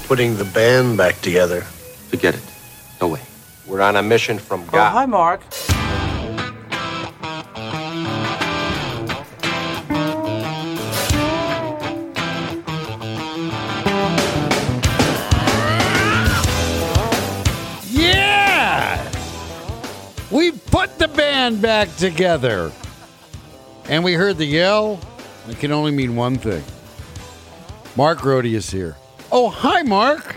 putting the band back together. Forget it. No way. We're on a mission from Oh, God. hi, Mark. Yeah! We put the band back together. And we heard the yell. It can only mean one thing. Mark Rohde is here. Oh, hi, Mark.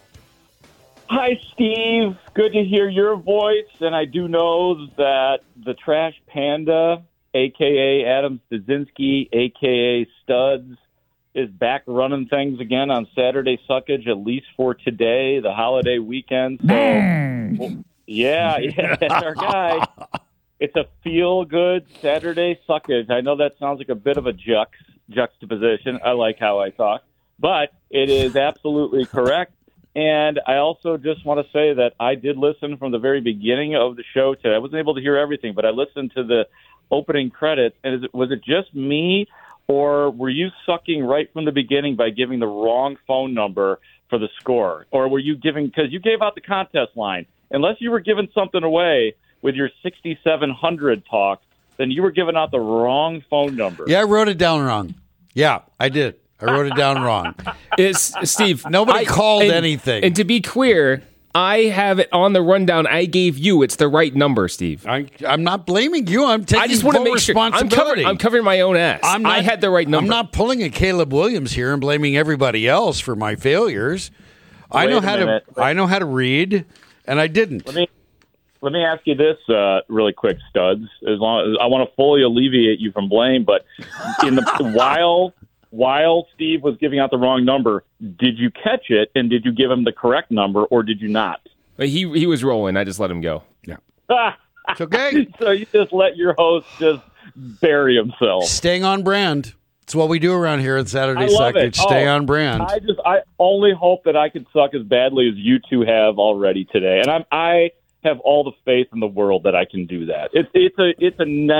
Hi, Steve. Good to hear your voice. And I do know that the Trash Panda, a.k.a. Adam Stasinski, a.k.a. Studs, is back running things again on Saturday Suckage, at least for today, the holiday weekend. So, yeah, that's our guy. It's a feel-good Saturday Suckage. I know that sounds like a bit of a juxtaposition. I like how I talk. But it is absolutely correct. And I also just want to say that I did listen from the very beginning of the show today. I wasn't able to hear everything, but I listened to the opening credits. And was it just me, or were you sucking right from the beginning by giving the wrong phone number for the score? Or were you giving, because you gave out the contest line. Unless you were giving something away with your 6,700 talk, then you were giving out the wrong phone number. Yeah, I wrote it down wrong. Yeah, I did. I wrote it down wrong. Steve, Nobody called anything. And to be clear, I have it on the rundown I gave you. It's the right number, Steve. I'm not blaming you. I'm taking I just want to full make sure. responsibility. I'm covering my own ass. I had the right number. I'm not pulling a Caleb Williams here and blaming everybody else for my failures. I know how to read, and I didn't. Let me ask you this really quick, Studs. As long as I want to fully alleviate you from blame, but in the while Steve was giving out the wrong number, did you catch it and did you give him the correct number or did you not? He was rolling. I just let him go. Yeah, it's okay. So you just let your host just bury himself. Staying on brand. It's what we do around here at Saturday Suckage. Stay on brand. I only hope that I can suck as badly as you two have already today, and I have all the faith in the world that I can do that. It's a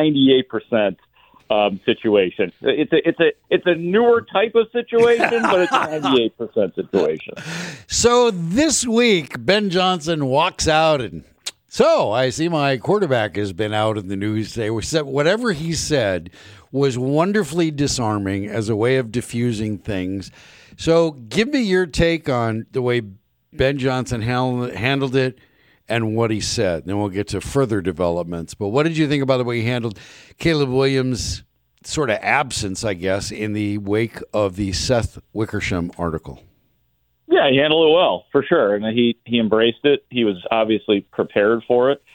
98% situation. It's a newer type of situation, but it's a 98% situation. So this week, Ben Johnson walks out and so I see my quarterback has been out in the news today. Whatever he said was wonderfully disarming as a way of diffusing things. So give me your take on the way Ben Johnson handled it and what he said. Then we'll get to further developments. But what did you think about the way he handled Caleb Williams' sort of absence, I guess, in the wake of the Seth Wickersham article? Yeah, he handled it well, for sure. And he embraced it. He was obviously prepared for it.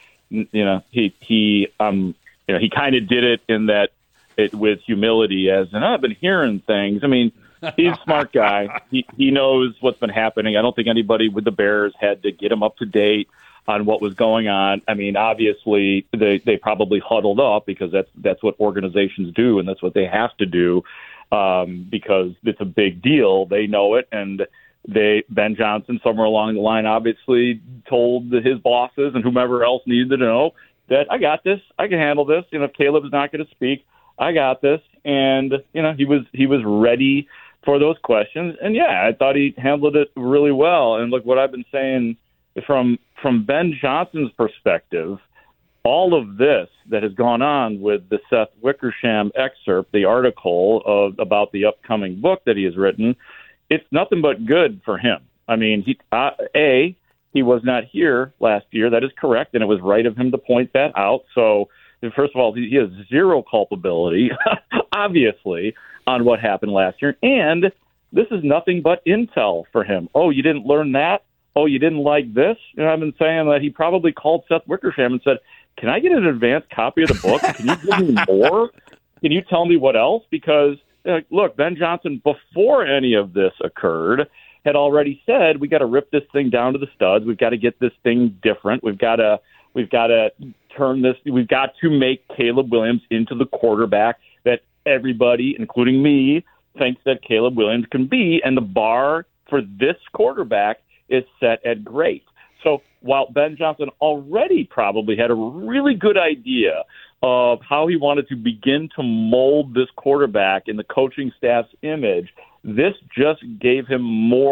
He kind of did it in that with humility, as and I've been hearing things. I mean, he's a smart guy. He knows what's been happening. I don't think anybody with the Bears had to get him up to date on what was going on. I mean, obviously they probably huddled up because that's what organizations do, and that's what they have to do because it's a big deal. They know it, and Ben Johnson, somewhere along the line, obviously told his bosses and whomever else needed to know that I got this, I can handle this. If Caleb's not going to speak, I got this, and he was ready for those questions. And yeah, I thought he handled it really well. And look, what I've been saying from Ben Johnson's perspective, all of this that has gone on with the Seth Wickersham excerpt, the article about the upcoming book that he has written, it's nothing but good for him. I mean, he was not here last year. That is correct, and it was right of him to point that out. So, first of all, he has zero culpability, obviously, on what happened last year. And this is nothing but intel for him. Oh, you didn't learn that? Oh, you didn't like this? I've been saying that he probably called Seth Wickersham and said, can I get an advanced copy of the book? Can you give me more? Can you tell me what else? Because, look, Ben Johnson, before any of this occurred, had already said, we got to rip this thing down to the studs. We've got to get this thing different. We've got to turn this. We've got to make Caleb Williams into the quarterback that everybody, including me, thinks that Caleb Williams can be. And the bar for this quarterback is set at great. So while Ben Johnson already probably had a really good idea of how he wanted to begin to mold this quarterback in the coaching staff's image, this just gave him more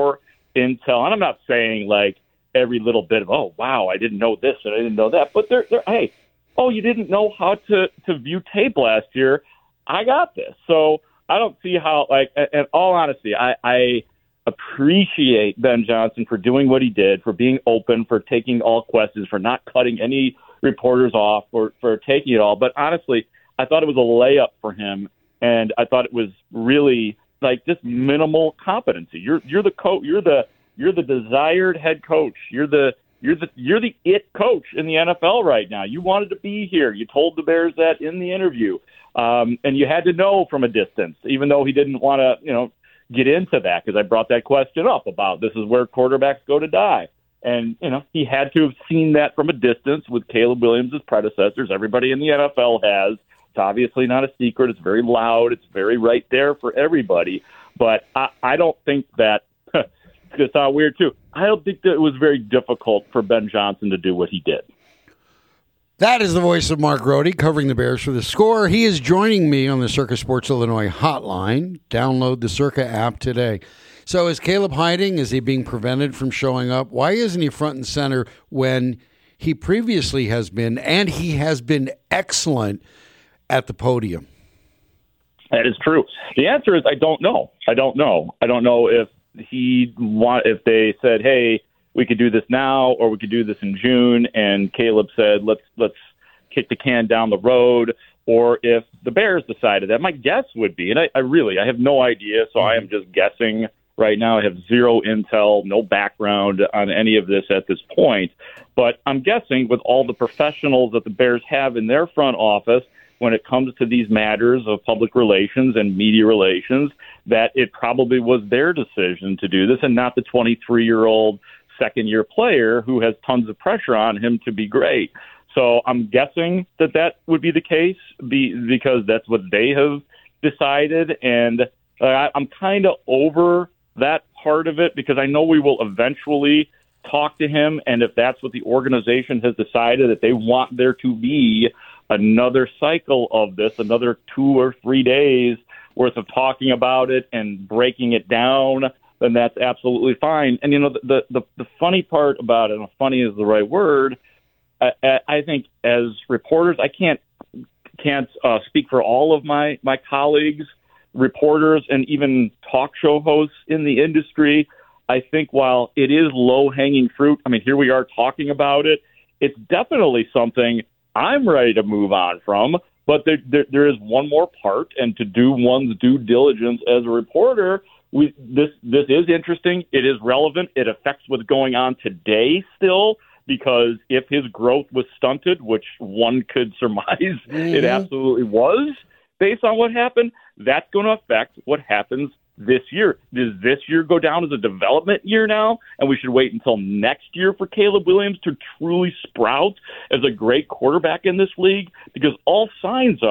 intel, and I'm not saying like every little bit of, oh, wow, I didn't know this and I didn't know that, but hey, oh, you didn't know how to view tape last year. I got this. So I don't see how, like, in all honesty, I appreciate Ben Johnson for doing what he did, for being open, for taking all questions, for not cutting any reporters off, for taking it all. But honestly, I thought it was a layup for him, and I thought it was really like just minimal competency. You're the coach. You're the desired head coach. You're the it coach in the NFL right now. You wanted to be here. You told the Bears that in the interview, and you had to know from a distance, even though he didn't want to, get into that, because I brought that question up about this is where quarterbacks go to die. And, he had to have seen that from a distance with Caleb Williams' predecessors. Everybody in the NFL has. It's obviously not a secret. It's very loud. It's very right there for everybody. But I don't think that – it's going to sound weird too. I don't think that it was very difficult for Ben Johnson to do what he did. That is the voice of Mark Rohde covering the Bears for The Score. He is joining me on the Circa Sports Illinois hotline. Download the Circa app today. So is Caleb hiding? Is he being prevented from showing up? Why isn't he front and center when he previously has been, and he has been excellent at the podium? That is true. The answer is I don't know. I don't know if they said, hey, we could do this now, or we could do this in June, and Caleb said, let's kick the can down the road, or if the Bears decided that. My guess would be, and I have no idea, so I am just guessing right now. I have zero intel, no background on any of this at this point, but I'm guessing with all the professionals that the Bears have in their front office when it comes to these matters of public relations and media relations, that it probably was their decision to do this and not the 23-year-old second-year player who has tons of pressure on him to be great. So I'm guessing that would be the case because that's what they have decided. And I'm kind of over that part of it because I know we will eventually talk to him. And if that's what the organization has decided, that they want there to be another cycle of this, another 2 or 3 days worth of talking about it and breaking it down, then that's absolutely fine. And, the funny part about it, and funny is the right word, I think as reporters, I can't speak for all of my colleagues, reporters, and even talk show hosts in the industry. I think while it is low-hanging fruit, here we are talking about it, it's definitely something I'm ready to move on from. But there is one more part, and to do one's due diligence as a reporter, this is interesting. It is relevant. It affects what's going on today still, because if his growth was stunted, which one could surmise it absolutely was based on what happened, that's going to affect what happens this year. Does this year go down as a development year now, and we should wait until next year for Caleb Williams to truly sprout as a great quarterback in this league? Because all signs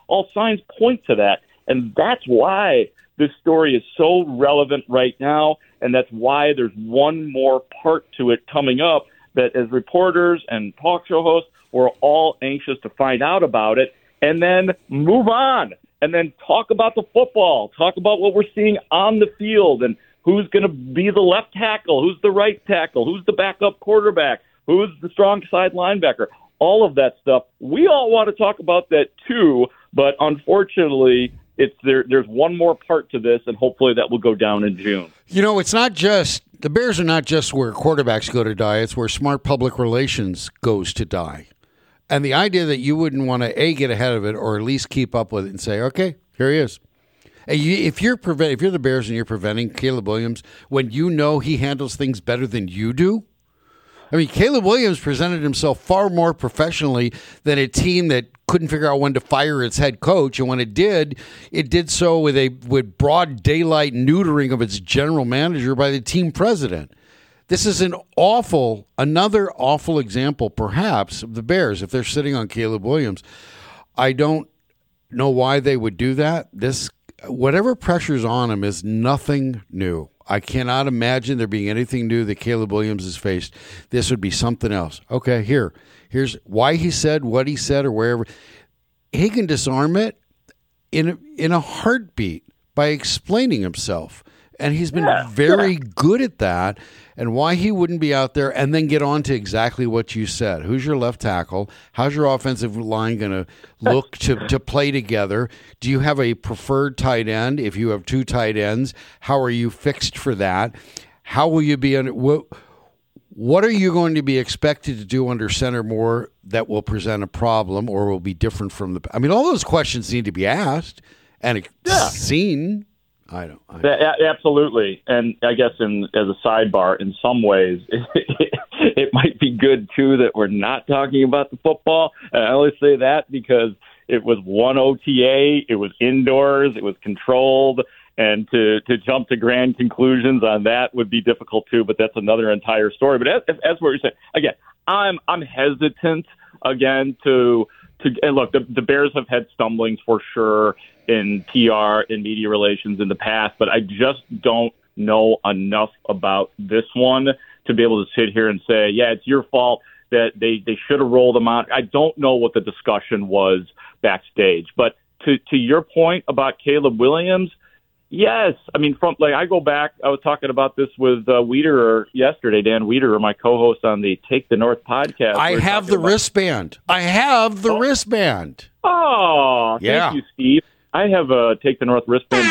point to that, and that's why this story is so relevant right now, and that's why there's one more part to it coming up that as reporters and talk show hosts, we're all anxious to find out about it and then move on and then talk about the football, talk about what we're seeing on the field and who's going to be the left tackle, who's the right tackle, who's the backup quarterback, who's the strong side linebacker, all of that stuff. We all want to talk about that too, but unfortunately, there's one more part to this, and hopefully that will go down in June. It's not just the Bears are not just where quarterbacks go to die. It's where smart public relations goes to die. And the idea that you wouldn't want to, get ahead of it or at least keep up with it and say, okay, here he is. If you're the Bears and you're preventing Caleb Williams when you know he handles things better than you do, Caleb Williams presented himself far more professionally than a team that couldn't figure out when to fire its head coach, and when it did so with broad daylight neutering of its general manager by the team president. This is another awful example, perhaps, of the Bears if they're sitting on Caleb Williams. I don't know why they would do that. Whatever pressure's on him is nothing new. I cannot imagine there being anything new that Caleb Williams has faced. This would be something else. Okay, here's why he said what he said or wherever. He can disarm it in a heartbeat by explaining himself. And he's been very good at that, and why he wouldn't be out there and then get on to exactly what you said. Who's your left tackle? How's your offensive line going to look to play together? Do you have a preferred tight end? If you have two tight ends, how are you fixed for that? How will you be what are you going to be expected to do under center more that will present a problem or will be different from I mean, all those questions need to be asked and seen. Absolutely. And I guess as a sidebar, in some ways, it might be good, too, that we're not talking about the football. And I only say that because it was one OTA, it was indoors, it was controlled, and to jump to grand conclusions on that would be difficult, too, but that's another entire story. But as what you're saying, again, I'm hesitant, again, and look, the Bears have had stumblings for sure in PR and media relations in the past, but I just don't know enough about this one to be able to sit here and say, yeah, it's your fault that they should have rolled them out. I don't know what the discussion was backstage. But to your point about Caleb Williams, yes. I mean, I go back, I was talking about this with Wiederer yesterday, Dan Wiederer, my co-host on the Take the North podcast. I have the wristband. Wristband. Oh, yeah. Thank you, Steve. I have a Take the North wristband.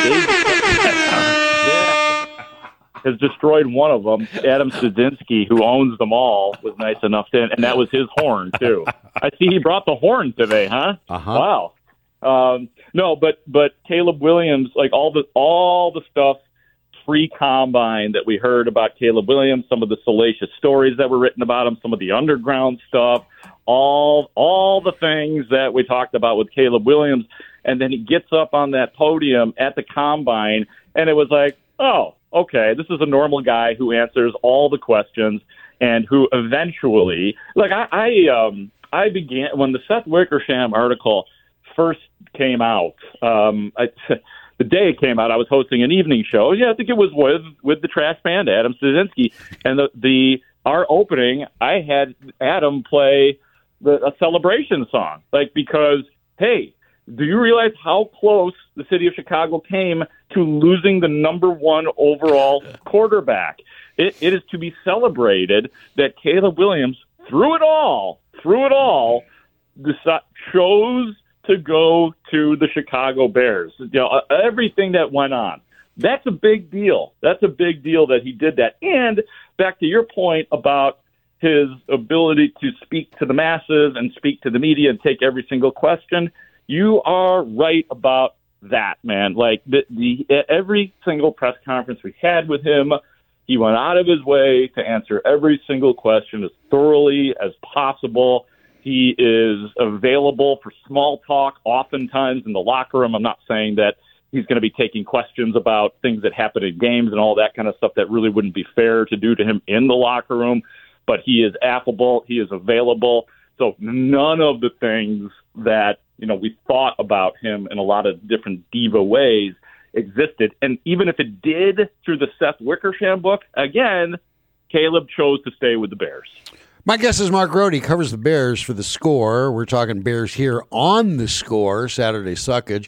Has destroyed one of them. Adam Studzinski, who owns them all, was nice enough to, and that was his horn, too. I see he brought the horn today, huh? Uh-huh. Wow. No, but Caleb Williams, like all the stuff pre-combine that we heard about Caleb Williams, some of the salacious stories that were written about him, some of the underground stuff, all the things that we talked about with Caleb Williams, and then he gets up on that podium at the combine, and it was like, oh, okay, this is a normal guy who answers all the questions, and who eventually, like I began when the Seth Wickersham article first came out. The day it came out, I was hosting an evening show. Yeah, I think it was with the trash band, Adam Studzinski, and our opening, I had Adam play a celebration song, because hey, do you realize how close the city of Chicago came to losing the number one overall quarterback? It is to be celebrated that Caleb Williams, through it all, chose to go to the Chicago Bears. Everything that went on. That's a big deal. That's a big deal that he did that. And back to your point about his ability to speak to the masses and speak to the media and take every single question, you are right about that, man. Like every single press conference we had with him, he went out of his way to answer every single question as thoroughly as possible. He is available for small talk oftentimes in the locker room. I'm not saying that he's going to be taking questions about things that happen in games and all that kind of stuff that really wouldn't be fair to do to him in the locker room, but he is affable. He is available. So none of the things that, we thought about him in a lot of different diva ways existed. And even if it did through the Seth Wickersham book, again, Caleb chose to stay with the Bears. My guess is Mark Rohde covers the Bears for The Score. We're talking Bears here on The Score, Saturday Suckage.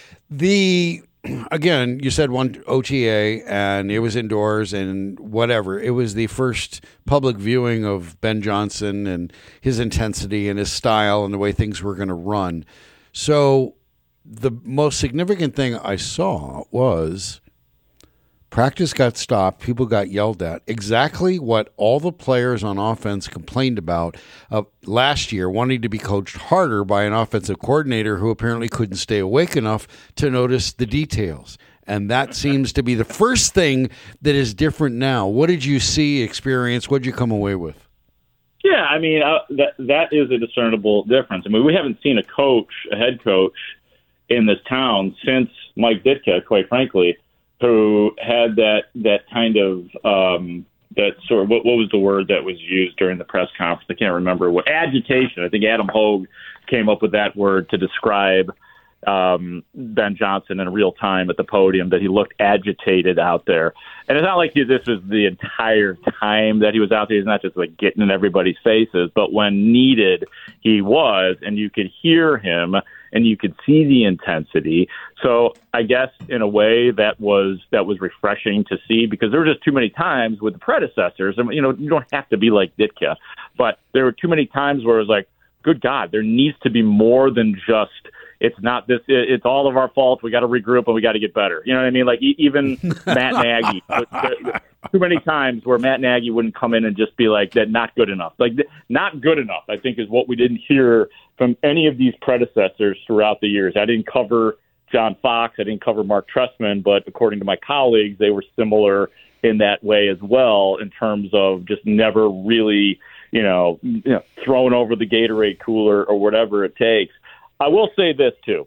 Again, you said one OTA, and it was indoors and whatever. It was the first public viewing of Ben Johnson and his intensity and his style and the way things were going to run. So the most significant thing I saw was practice got stopped. People got yelled at. Exactly what all the players on offense complained about last year, wanting to be coached harder by an offensive coordinator who apparently couldn't stay awake enough to notice the details. And that seems to be the first thing that is different now. What did you see, experience? What did you come away with? Yeah, I mean, that is a discernible difference. I mean, we haven't seen a head coach in this town since Mike Ditka, quite frankly, who had that kind of that sort of what was the word that was used during the press conference? I can't remember what agitation. I think Adam Hogue came up with that word to describe Ben Johnson in real time at the podium, that he looked agitated out there. And it's not like this was the entire time that he was out there. He's not just like getting in everybody's faces, but when needed, he was, and you could hear him. and you could see the intensity. So I guess in a way that was refreshing to see, because there were just too many times with the predecessors, and you don't have to be like Ditka, but there were too many times where it was like, good God, there needs to be more than just, it's not this, it's all of our fault, we got to regroup and we got to get better. You know what I mean? Like even Matt Nagy, too many times where Matt Nagy wouldn't come in and just be like, that not good enough. Like not good enough, I think, is what we didn't hear from any of these predecessors throughout the years. I didn't cover John Fox, I didn't cover Mark Trestman, but according to my colleagues, they were similar in that way as well, in terms of just never really, thrown over the Gatorade cooler or whatever it takes. I will say this too.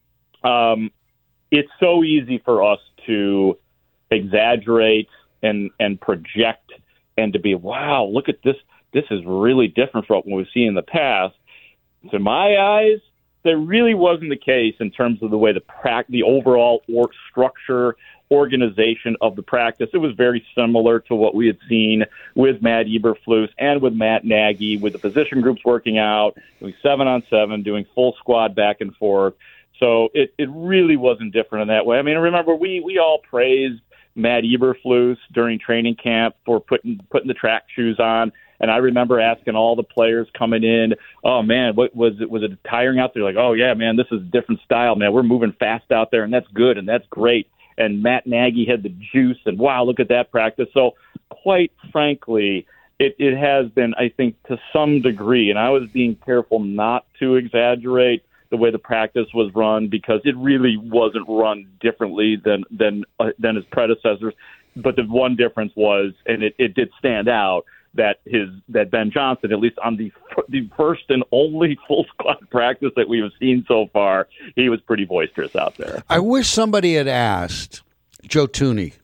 It's so easy for us to exaggerate and project and to be, wow, look at this. This is really different from what we've seen in the past. To my eyes, that really wasn't the case in terms of the way the overall structure, organization of the practice. It was very similar to what we had seen with Matt Eberflus and with Matt Nagy, with the position groups working out, doing 7-on-7, doing full squad back and forth. So it really wasn't different in that way. I mean, remember, we all praised Matt Eberflus during training camp for putting the track shoes on. And I remember asking all the players coming in, oh, man, what was it tiring out there? Like, oh, yeah, man, this is a different style, man. We're moving fast out there, and that's good, and that's great. And Matt Nagy had the juice, and wow, look at that practice. So quite frankly, it has been, I think, to some degree, and I was being careful not to exaggerate the way the practice was run, because it really wasn't run differently than his predecessors. But the one difference was, and it did stand out, that Ben Johnson, at least on the first and only full squad practice that we have seen so far, he was pretty boisterous out there. I wish somebody had asked Joe Thuney,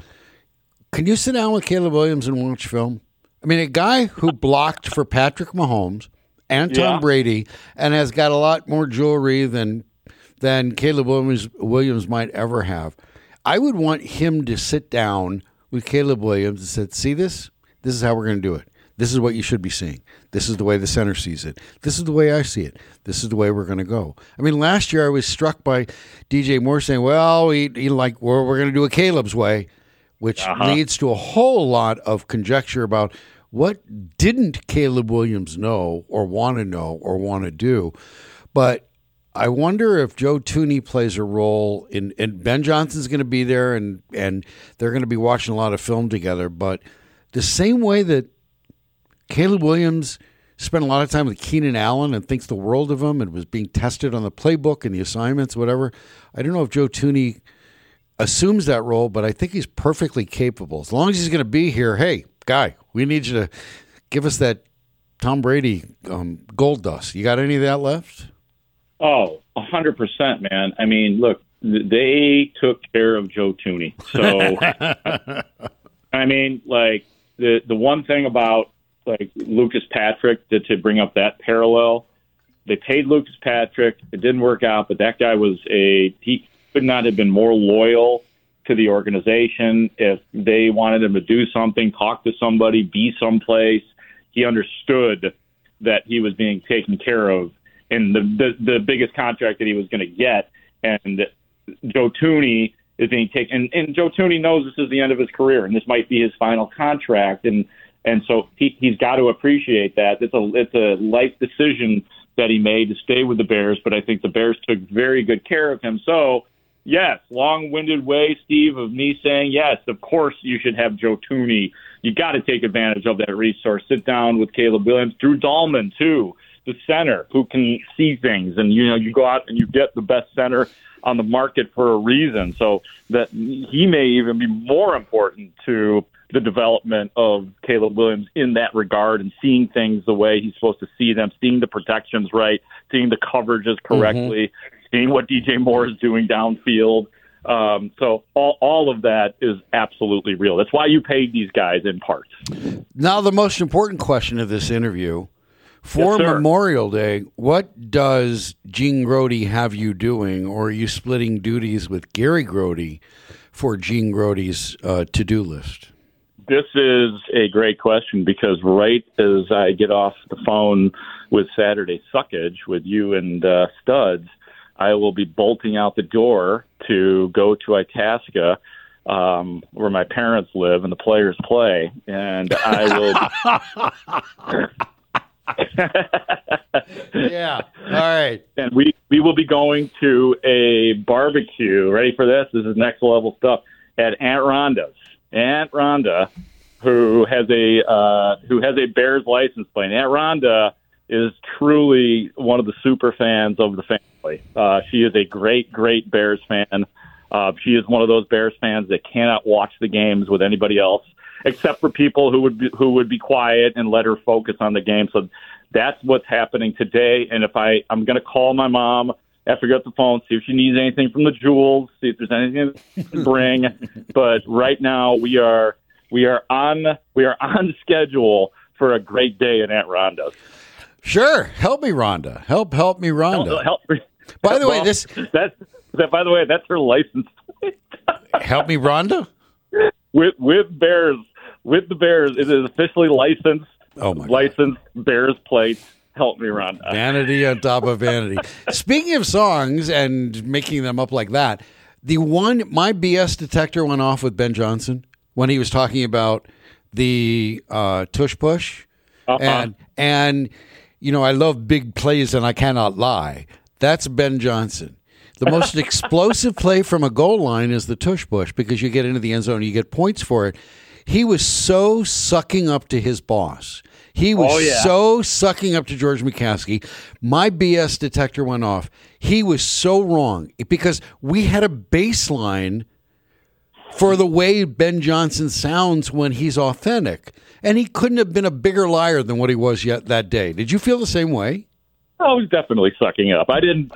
can you sit down with Caleb Williams and watch film? I mean, a guy who blocked for Patrick Mahomes and Tom Brady and has got a lot more jewelry than Caleb Williams might ever have. I would want him to sit down with Caleb Williams and say, see this? This is how we're going to do it. This is what you should be seeing. This is the way the center sees it. This is the way I see it. This is the way we're going to go. I mean, last year I was struck by DJ Moore saying, well, we're going to do it Caleb's way, which leads to a whole lot of conjecture about what didn't Caleb Williams know or want to do. But I wonder if Joe Thuney plays a role in Ben Johnson's going to be there, and they're going to be watching a lot of film together. But the same way that Caleb Williams spent a lot of time with Keenan Allen and thinks the world of him and was being tested on the playbook and the assignments, whatever, I don't know if Joe Thuney assumes that role, but I think he's perfectly capable. As long as he's going to be here, hey, guy, we need you to give us that Tom Brady gold dust. You got any of that left? Oh, 100%, man. I mean, look, they took care of Joe Thuney. So, I mean, like, the one thing about, like, Lucas Patrick, to bring up that parallel, they paid Lucas Patrick. It didn't work out, but that guy he could not have been more loyal to the organization. If they wanted him to do something, talk to somebody, be someplace, he understood that he was being taken care of in the biggest contract that he was going to get. And Joe Thuney is being taken, and Joe Thuney knows this is the end of his career, and this might be his final contract, and so he's got to appreciate that. It's a life decision that he made to stay with the Bears, but I think the Bears took very good care of him. So, yes, long-winded way, Steve, of me saying, yes, of course you should have Joe Thuney. You got to take advantage of that resource. Sit down with Caleb Williams, Drew Dahlman, too, the center who can see things, and you go out and you get the best center on the market for a reason. So that he may even be more important to the development of Caleb Williams in that regard, and seeing things the way he's supposed to see them, seeing the protections right, seeing the coverages correctly, seeing what DJ Moore is doing downfield. So all of that is absolutely real. That's why you paid these guys in part. Now, the most important question of this interview, for Memorial Day, what does Gene Grody have you doing, or are you splitting duties with Gary Grody for Gene Grody's to-do list? This is a great question, because right as I get off the phone with Saturday Suckage with you and Studs, I will be bolting out the door to go to Itasca, where my parents live and the players play, and I will. Yeah. All right. And we will be going to a barbecue. Ready for this? This is next level stuff at Aunt Rhonda's. Aunt Rhonda, who has a Bears license plate. And Aunt Rhonda is truly one of the super fans of the family. She is a great, great Bears fan. She is one of those Bears fans that cannot watch the games with anybody else, except for people who would be quiet and let her focus on the game. So that's what's happening today. And if I'm going to call my mom after I get the phone, see if she needs anything from the Jewels, see if there's anything to bring. But right now we are on schedule for a great day at Aunt Rhonda's. Sure. Help me, Rhonda. Help me, Rhonda. Help me. By the way, that's her license plate. Help me, Rhonda. With the Bears, it is officially licensed. Oh my God. Licensed Bears plates. Help me, Ron. Vanity on top of vanity. Speaking of songs and making them up like that, my BS detector went off with Ben Johnson when he was talking about the tush push, and I love big plays and I cannot lie. That's Ben Johnson. The most explosive play from a goal line is the tush push because you get into the end zone and you get points for it. He was so sucking up to his boss. He was so sucking up to George McCaskey. My BS detector went off. He was so wrong because we had a baseline for the way Ben Johnson sounds when he's authentic. And he couldn't have been a bigger liar than what he was yet that day. Did you feel the same way? I was definitely sucking up. I didn't.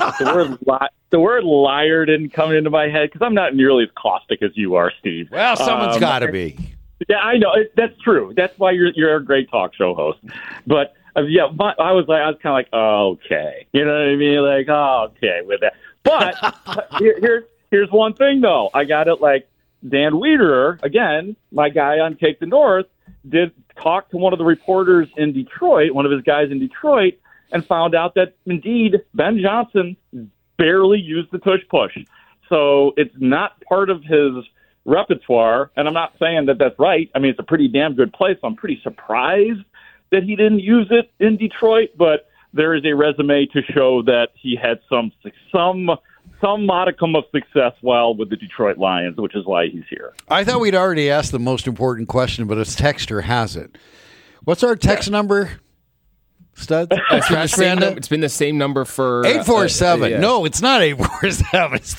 The word liar didn't come into my head because I'm not nearly as caustic as you are, Steve. Well, someone's got to be. Yeah, I know. That's true. That's why you're a great talk show host. But I was kind of like, okay, you know what I mean? Like, okay with that. But here's one thing though. I got it. Like Dan Wiederer, again, my guy on Take the North, did talk to one of the reporters in Detroit, one of his guys in Detroit, and found out that indeed Ben Johnson barely used the tush push. So it's not part of his repertoire, and I'm not saying that that's right. I mean, it's a pretty damn good play, so I'm pretty surprised that he didn't use it in Detroit, but there is a resume to show that he had some modicum of success while with the Detroit Lions, which is why he's here. I thought we'd already asked the most important question, but his texter hasn't. What's our text number? Studs? It's been the same number for 847. No, it's not 847. It's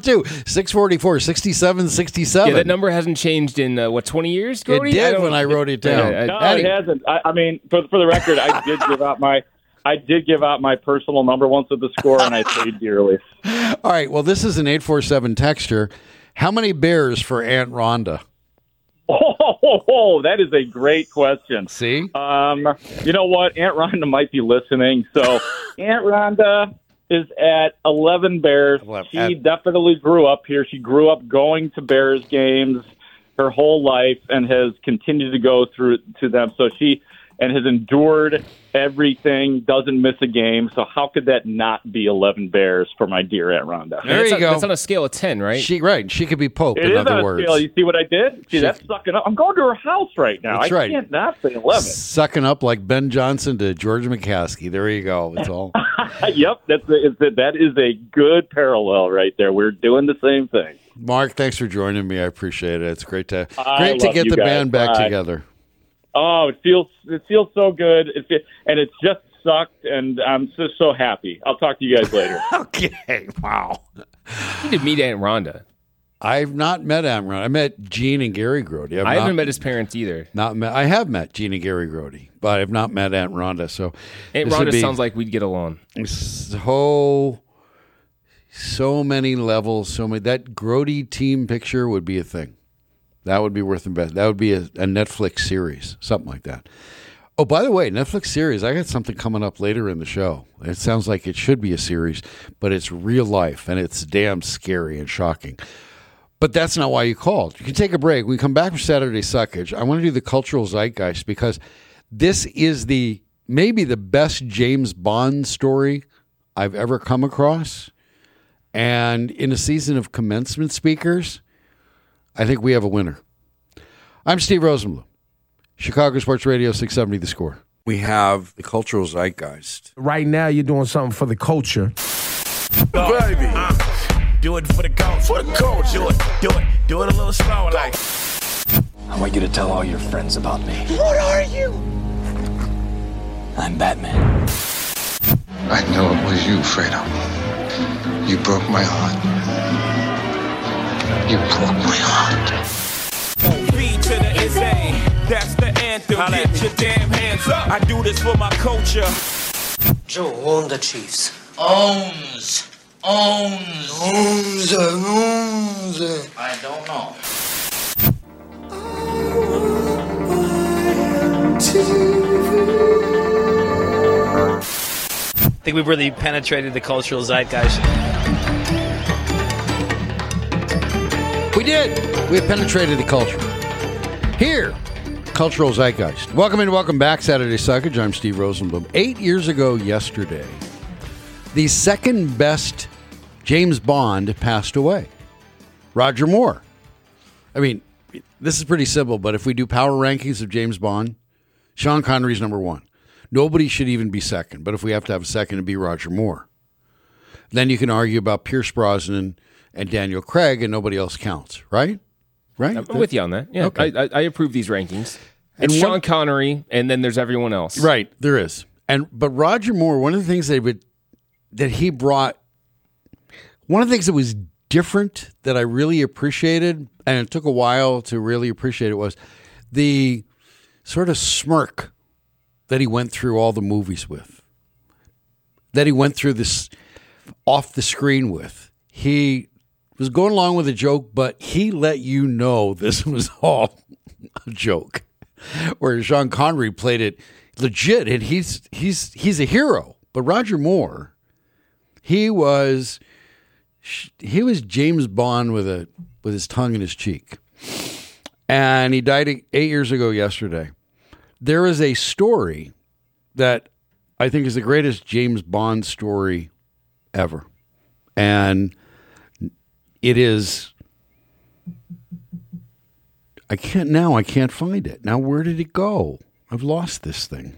312-644-6767. Yeah, that number hasn't changed in 20 years? Cody? It did when I wrote it down. No, it hasn't. I mean, for the record, I did give out my personal number once at the score, and I paid dearly. All right. Well, this is an 847 texter. How many Bears for Aunt Rhonda? Oh, that is a great question. See? You know what? Aunt Rhonda might be listening. So Aunt Rhonda is at 11 Bears. She definitely grew up here. She grew up going to Bears games her whole life and has continued to go through to them. So she has endured everything, doesn't miss a game. So how could that not be 11 Bears for my dear Aunt Rhonda? There you go. That's on a scale of 10, right? She could be Pope, in other words. Scale. You see what I did? See, that's sucking up. I'm going to her house right now. That's right. I can't not say 11. Sucking up like Ben Johnson to George McCaskey. There you go. That's all. Yep. That is a good parallel right there. We're doing the same thing. Mark, thanks for joining me. I appreciate it. It's great to get the band back together. Oh, it feels so good. And it's just sucked, and I'm just so happy. I'll talk to you guys later. Okay, wow. You need to meet Aunt Rhonda. I've not met Aunt Rhonda. I met Gene and Gary Grody. I haven't met his parents either. I have met Gene and Gary Grody, but I've not met Aunt Rhonda. So Aunt Rhonda sounds like we'd get along. So many levels. That Grody team picture would be a thing. That would be worth investing. That would be a Netflix series, something like that. Oh, by the way, Netflix series, I got something coming up later in the show. It sounds like it should be a series, but it's real life, and it's damn scary and shocking. But that's not why you called. You can take a break. When we come back from Saturday Suckage, I want to do the cultural zeitgeist because this is maybe the best James Bond story I've ever come across. And in a season of commencement speakers, I think we have a winner. I'm Steve Rosenblum, Chicago Sports Radio 670 The Score. We have the cultural zeitgeist. Right now, you're doing something for the culture. Baby, do it for the culture. For the culture. Do it a little slower, like. I want you to tell all your friends about me. What are you? I'm Batman. I know it was you, Fredo. You broke my heart. You broke my heart. B to the S-A, that's the anthem. Get your damn hands up. I do this for my culture. Joe, own the Chiefs. Owns. Owns. I don't know. I think we've really penetrated the cultural zeitgeist. We did. We have penetrated the culture. Here, cultural zeitgeist. Welcome in, welcome back, Saturday Suckage. I'm Steve Rosenblum. 8 years ago yesterday, the second best James Bond passed away. Roger Moore. I mean, this is pretty simple, but if we do power rankings of James Bond, Sean Connery's number one. Nobody should even be second, but if we have to have a second, it'd be Roger Moore. Then you can argue about Pierce Brosnan and Daniel Craig, and nobody else counts, right? Right? I'm with you on that. Yeah, okay. I approve these rankings. It's Sean Connery, and then there's everyone else. Right, there is. But Roger Moore, one of the things that he brought, one of the things that was different that I really appreciated, and it took a while to really appreciate it, was the sort of smirk that he went through all the movies with, that he went through this off the screen with. He was going along with a joke, but he let you know this was all a joke. Where Sean Connery played it legit, and he's a hero. But Roger Moore, he was James Bond with his tongue in his cheek, and he died 8 years ago yesterday. There is a story that I think is the greatest James Bond story ever. And it is, I can't find it. Now, where did it go? I've lost this thing.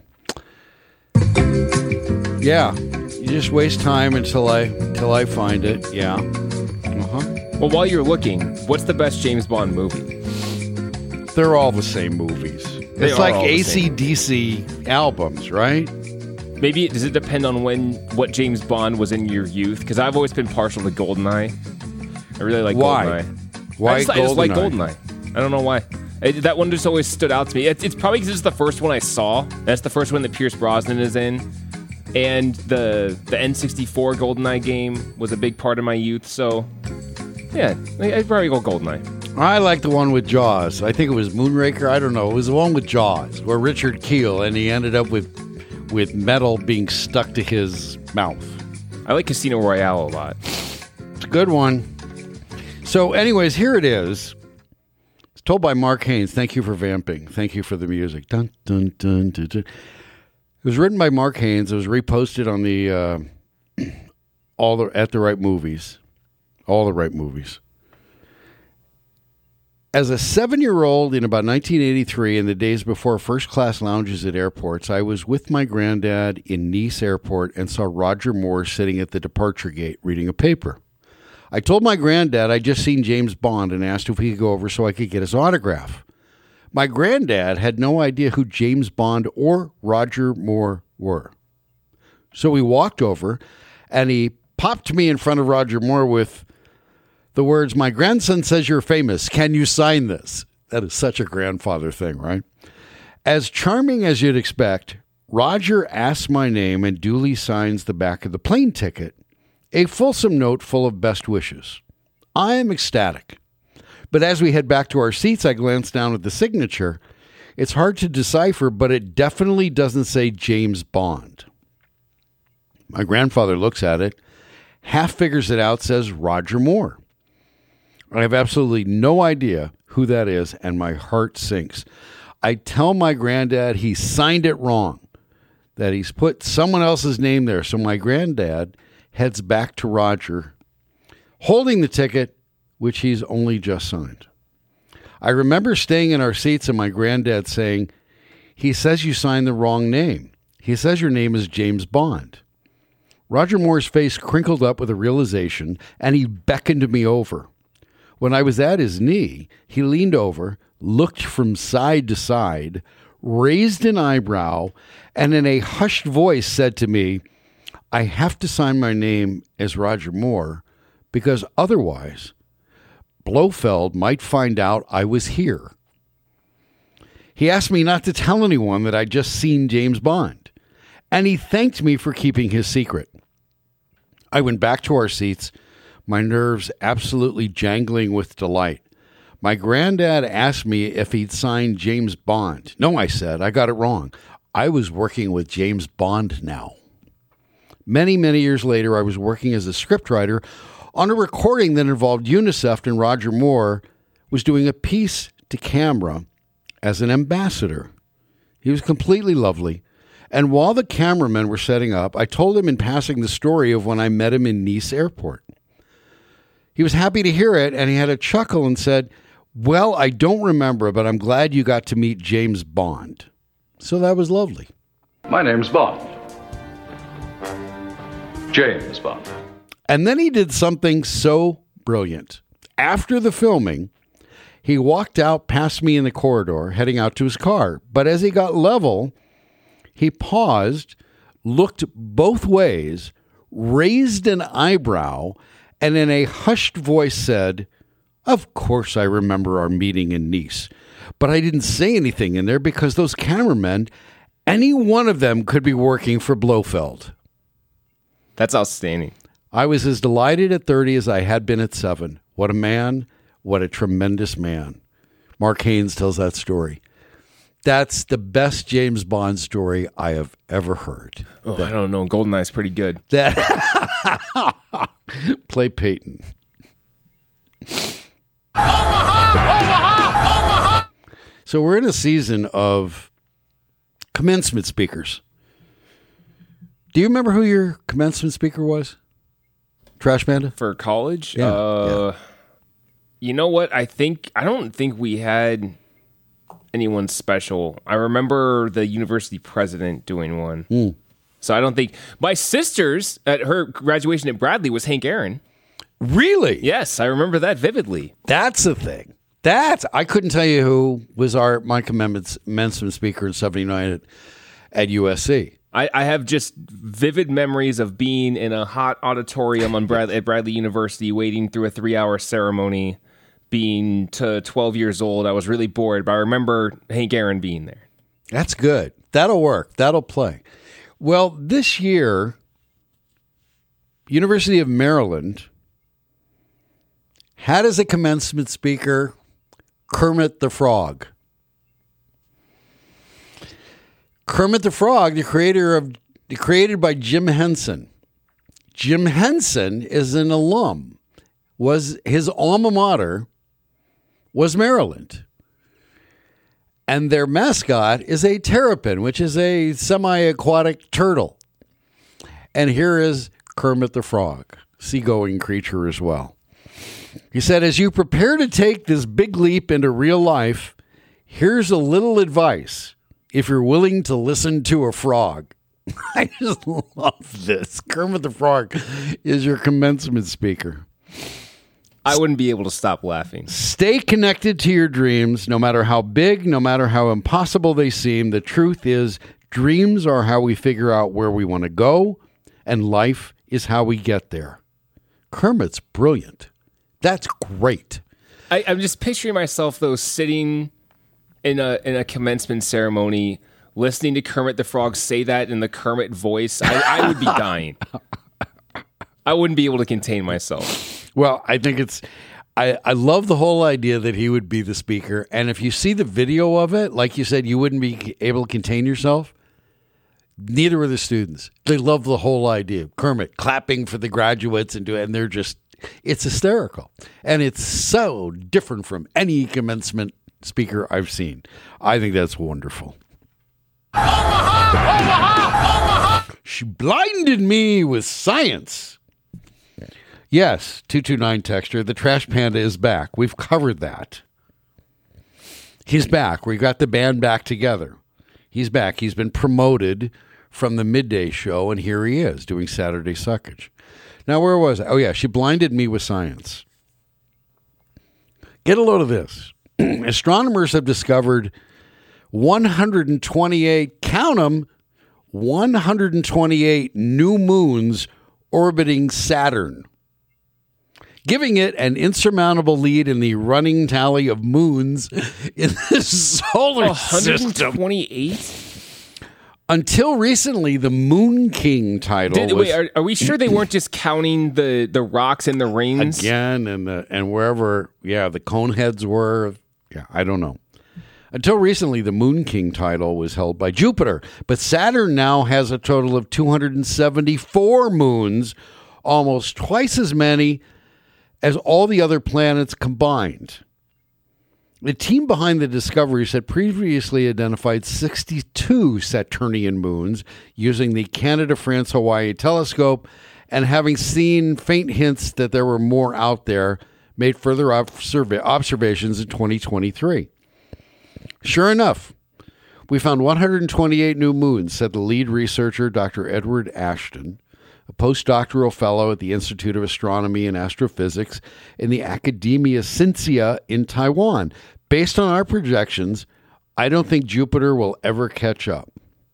Yeah, you just waste time until I find it. Yeah. Well, while you're looking, what's the best James Bond movie? They're all the same movies. It's like AC/DC albums, right? Maybe does it depend on what James Bond was in your youth? Because I've always been partial to GoldenEye. I really like GoldenEye. Why I just like GoldenEye. I don't know why. That one just always stood out to me. It's probably because it's the first one I saw. That's the first one that Pierce Brosnan is in. And the N64 GoldenEye game was a big part of my youth. So, yeah, I'd probably go GoldenEye. I like the one with Jaws. I think it was Moonraker. I don't know. It was the one with Jaws, where Richard Kiel, and he ended up with metal being stuck to his mouth. I like Casino Royale a lot. It's a good one. So, anyways, here it is. It's told by Mark Haynes. Thank you for vamping. Thank you for the music. Dun, dun, dun, dun, dun. It was written by Mark Haynes. It was reposted on the At the Right Movies. All the Right Movies. As a 7-year-old in about 1983, in the days before first-class lounges at airports, I was with my granddad in Nice Airport and saw Roger Moore sitting at the departure gate reading a paper. I told my granddad I'd just seen James Bond and asked if he could go over so I could get his autograph. My granddad had no idea who James Bond or Roger Moore were. So we walked over, and he popped me in front of Roger Moore with the words, "My grandson says you're famous. Can you sign this?" That is such a grandfather thing, right? As charming as you'd expect, Roger asks my name and duly signs the back of the plane ticket, a fulsome note full of best wishes. I am ecstatic. But as we head back to our seats, I glance down at the signature. It's hard to decipher, but it definitely doesn't say James Bond. My grandfather looks at it, half figures it out, says Roger Moore. I have absolutely no idea who that is, and my heart sinks. I tell my granddad he signed it wrong, that he's put someone else's name there. So my granddad heads back to Roger, holding the ticket, which he's only just signed. I remember staying in our seats and my granddad saying, "He says you signed the wrong name. He says your name is James Bond." Roger Moore's face crinkled up with a realization, and he beckoned me over. When I was at his knee, he leaned over, looked from side to side, raised an eyebrow, and in a hushed voice said to me, "I have to sign my name as Roger Moore because otherwise Blofeld might find out I was here." He asked me not to tell anyone that I'd just seen James Bond, and he thanked me for keeping his secret. I went back to our seats, my nerves absolutely jangling with delight. My granddad asked me if he'd signed James Bond. "No," I said, "I got it wrong. I was working with James Bond now." Many, many years later, I was working as a scriptwriter on a recording that involved UNICEF, and Roger Moore was doing a piece to camera as an ambassador. He was completely lovely. And while the cameramen were setting up, I told him in passing the story of when I met him in Nice airport. He was happy to hear it, and he had a chuckle and said, "Well, I don't remember, but I'm glad you got to meet James Bond." So that was lovely. My name's Bond. James Bond. And then he did something so brilliant. After the filming, he walked out past me in the corridor, heading out to his car. But as he got level, he paused, looked both ways, raised an eyebrow, and in a hushed voice said, "Of course I remember our meeting in Nice, but I didn't say anything in there because those cameramen, any one of them could be working for Blofeld." That's outstanding. I was as delighted at 30 as I had been at 7. What a man. What a tremendous man. Mark Haynes tells that story. That's the best James Bond story I have ever heard. Oh, I don't know. GoldenEye's pretty good. Play Peyton. So we're in a season of commencement speakers. Do you remember who your commencement speaker was? Trash Panda? For college? Yeah. You know what? I don't think we had anyone special. I remember the university president doing one. So I don't think my sister's at her graduation at Bradley was Hank Aaron. Really? Yes, I remember that vividly. That's the thing. I couldn't tell you who was my commencement speaker in 79 at USC. I have just vivid memories of being in a hot auditorium at Bradley University, waiting through a 3-hour ceremony, being to 12 years old. I was really bored, but I remember Hank Aaron being there. That's good. That'll work. That'll play. Well, this year, University of Maryland had as a commencement speaker Kermit the Frog. Kermit the Frog, created by Jim Henson. Jim Henson is an alum. His alma mater was Maryland. And their mascot is a terrapin, which is a semi-aquatic turtle. And here is Kermit the Frog, seagoing creature as well. He said, "As you prepare to take this big leap into real life, here's a little advice. If you're willing to listen to a frog." I just love this. Kermit the Frog is your commencement speaker. I wouldn't be able to stop laughing. Stay connected to your dreams, no matter how big, no matter how impossible they seem. The truth is, dreams are how we figure out where we want to go, and life is how we get there. Kermit's brilliant. That's great. I'm just picturing myself, though, sitting in a commencement ceremony, listening to Kermit the Frog say that in the Kermit voice. I would be dying. I wouldn't be able to contain myself. Well, I think I love the whole idea that he would be the speaker. And if you see the video of it, like you said, you wouldn't be able to contain yourself. Neither were the students. They love the whole idea. Kermit clapping for the graduates and they're just, it's hysterical. And it's so different from any commencement speaker I've seen. I think that's wonderful. Omaha! She blinded me with science. Yes, 229 texture. The Trash Panda is back. We've covered that. He's back. We got the band back together. He's back. He's been promoted from the midday show, and here he is doing Saturday Suckage. Now, where was I? Oh, yeah, she blinded me with science. Get a load of this. Astronomers have discovered 128, count them, 128 new moons orbiting Saturn, giving it an insurmountable lead in the running tally of moons in the solar system. 128? Until recently, the Moon King title was... Wait, are we sure they weren't just counting the rocks and the rings? Again, and wherever, the cone heads were. Yeah, I don't know. Until recently, the Moon King title was held by Jupiter. But Saturn now has a total of 274 moons, almost twice as many as all the other planets combined. The team behind the discoveries had previously identified 62 Saturnian moons using the Canada-France-Hawaii telescope, and having seen faint hints that there were more out there, made further observations in 2023. Sure enough, we found 128 new moons, said the lead researcher, Dr. Edward Ashton, a postdoctoral fellow at the Institute of Astronomy and Astrophysics in the Academia Sincia in Taiwan. Based on our projections, I don't think Jupiter will ever catch up.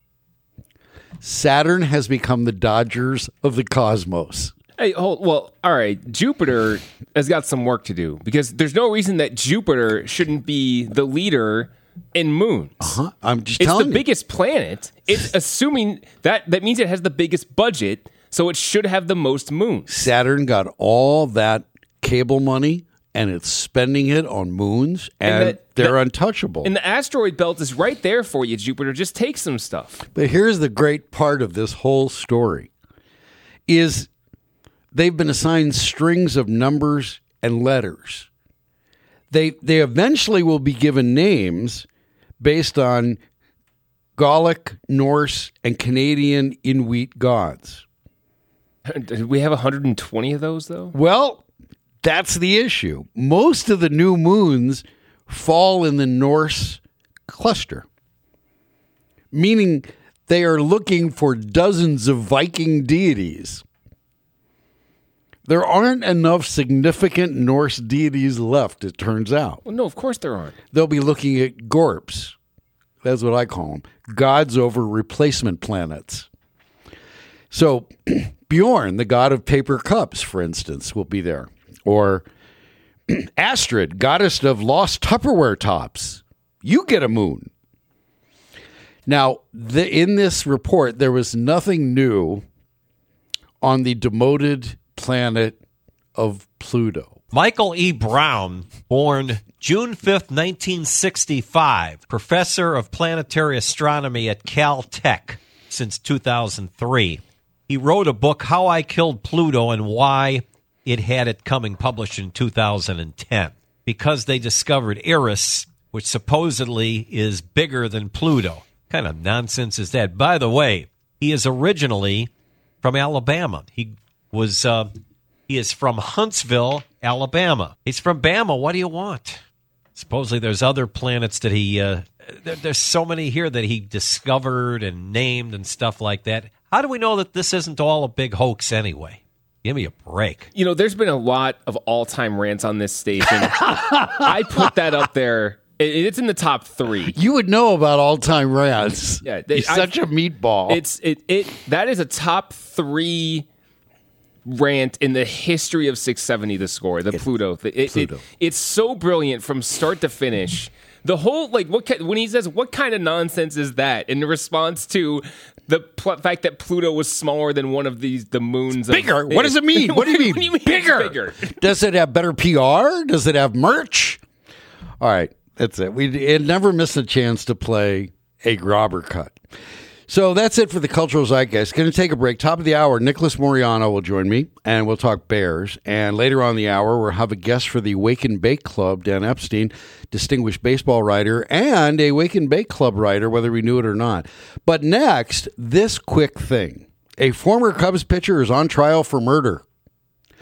Saturn has become the Dodgers of the cosmos. Hey, all right. Jupiter has got some work to do, because there's no reason that Jupiter shouldn't be the leader in moons. I'm just telling you. It's the biggest planet. It's assuming that means it has the biggest budget, so it should have the most moons. Saturn got all that cable money, and it's spending it on moons, and they're untouchable. And the asteroid belt is right there for you, Jupiter. Just take some stuff. But here's the great part of this whole story, is they've been assigned strings of numbers and letters. They eventually will be given names based on Gallic, Norse, and Canadian Inuit gods. Do we have 120 of those, though? Well, that's the issue. Most of the new moons fall in the Norse cluster, meaning they are looking for dozens of Viking deities. There aren't enough significant Norse deities left, it turns out. Well, no, of course there aren't. They'll be looking at Gorps. That's what I call them. Gods over replacement planets. So Bjorn, the god of paper cups, for instance, will be there. Or Astrid, goddess of lost Tupperware tops. You get a moon. Now, in this report, there was nothing new on the demoted planet of Pluto. Michael E. Brown, born June 5th, 1965, professor of planetary astronomy at Caltech since 2003. He wrote a book, How I Killed Pluto and Why It Had It Coming, published in 2010. Because they discovered Eris, which supposedly is bigger than Pluto. What kind of nonsense is that? By the way, he is originally from Alabama. He is from Huntsville, Alabama. He's from Bama. What do you want? Supposedly there's other planets that he... there's so many here that he discovered and named and stuff like that. How do we know that this isn't all a big hoax anyway? Give me a break. You know, there's been a lot of all-time rants on this station. I put that up there. It's in the top 3. You would know about all-time rants. Yeah, he's such a meatball. That is a top 3 rant in the history of 670. The score, the Pluto. It's so brilliant from start to finish. The whole when he says, "What kind of nonsense is that?" in response to the fact that Pluto was smaller than one of the moons. Bigger. What does it mean? What do you mean? What do you mean bigger? Does it have better PR? Does it have merch? All right, that's it. It never missed a chance to play a grobber cut. So that's it for the Cultural Zeitgeist. Going to take a break. Top of the hour, Nicholas Moriano will join me, and we'll talk Bears. And later on in the hour, we'll have a guest for the Wake and Bake Club, Dan Epstein, distinguished baseball writer and a Wake and Bake Club writer, whether we knew it or not. But next, this quick thing. A former Cubs pitcher is on trial for murder.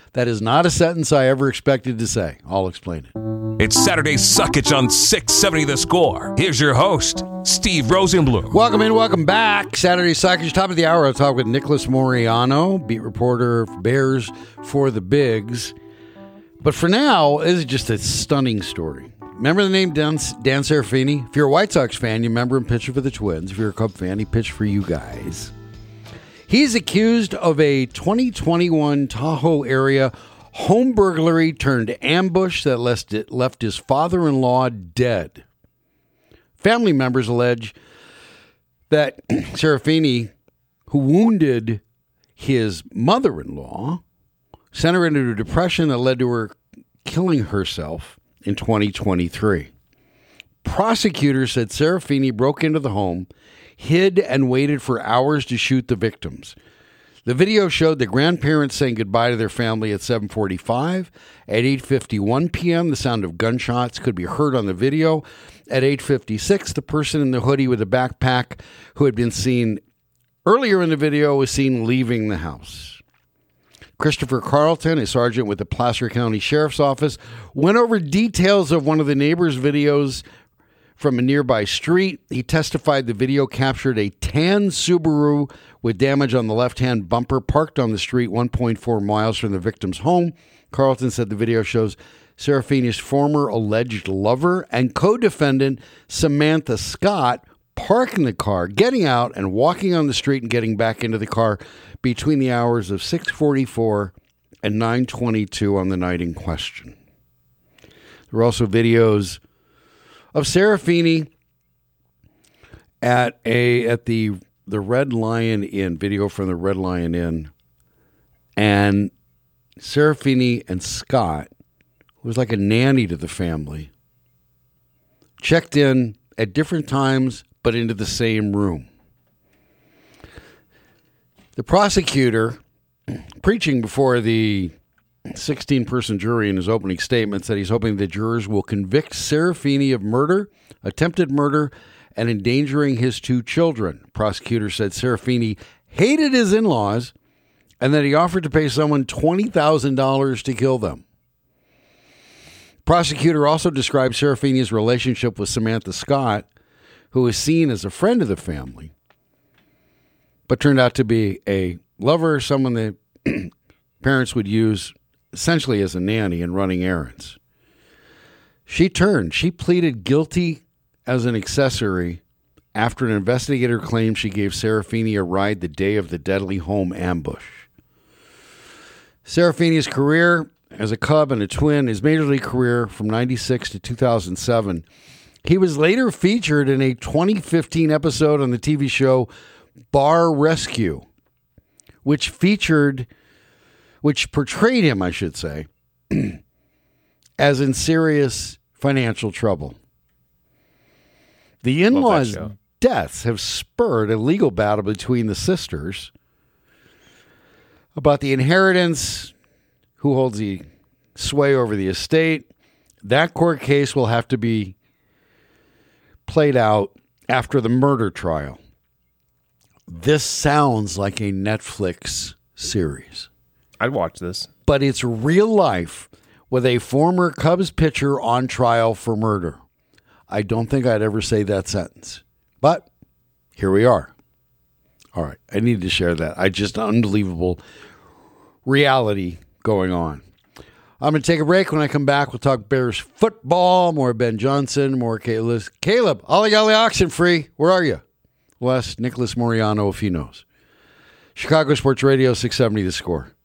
That is not a sentence I ever expected to say. I'll explain it. It's Saturday Suckage on 670 The Score. Here's your host, Steve Rosenblum. Welcome in, welcome back. Saturday Suckage, top of the hour. I'll talk with Nicholas Moriano, beat reporter for Bears for the Bigs. But for now, this is just a stunning story. Remember the name Dan Serafini? If you're a White Sox fan, you remember him pitching for the Twins. If you're a Cub fan, he pitched for you guys. He's accused of a 2021 Tahoe area home burglary turned ambush that left his father-in-law dead. Family members allege that Serafini, who wounded his mother-in-law, sent her into a depression that led to her killing herself in 2023. Prosecutors said Serafini broke into the home, hid, and waited for hours to shoot the victims. The video showed the grandparents saying goodbye to their family at 7:45. At 8:51 p.m., the sound of gunshots could be heard on the video. At 8:56, the person in the hoodie with a backpack who had been seen earlier in the video was seen leaving the house. Christopher Carlton, a sergeant with the Placer County Sheriff's Office, went over details of one of the neighbors' videos from a nearby street. He testified the video captured a tan Subaru with damage on the left-hand bumper parked on the street 1.4 miles from the victim's home. Carlton said the video shows Serafini's former alleged lover and co-defendant Samantha Scott parking the car, getting out and walking on the street and getting back into the car between the hours of 6:44 and 9:22 on the night in question. There were also videos of Serafini at the Red Lion Inn, video from the Red Lion Inn, and Serafini and Scott, who was like a nanny to the family, checked in at different times but into the same room. The prosecutor, preaching before the 16-person jury in his opening statement, said he's hoping the jurors will convict Serafini of murder, attempted murder, and endangering his two children. Prosecutor said Serafini hated his in-laws and that he offered to pay someone $20,000 to kill them. Prosecutor also described Serafini's relationship with Samantha Scott, who is seen as a friend of the family, but turned out to be a lover, someone that parents would use essentially as a nanny and running errands. She pleaded guilty as an accessory after an investigator claimed she gave Serafini a ride the day of the deadly home ambush. Serafini's career as a Cub and a Twin, his major league career from 96 to 2007. He was later featured in a 2015 episode on the TV show Bar Rescue, which portrayed him, I should say, as in serious financial trouble. The in-laws' deaths have spurred a legal battle between the sisters about the inheritance, who holds the sway over the estate. That court case will have to be played out after the murder trial. This sounds like a Netflix series. I'd watch this. But it's real life with a former Cubs pitcher on trial for murder. I don't think I'd ever say that sentence. But here we are. All right. I needed to share that. Just unbelievable reality going on. I'm going to take a break. When I come back, we'll talk Bears football, more Ben Johnson, more Caleb, Ollie Oxen Free. Where are you? We'll ask Nicholas Moriano if he knows. Chicago Sports Radio 670 The Score.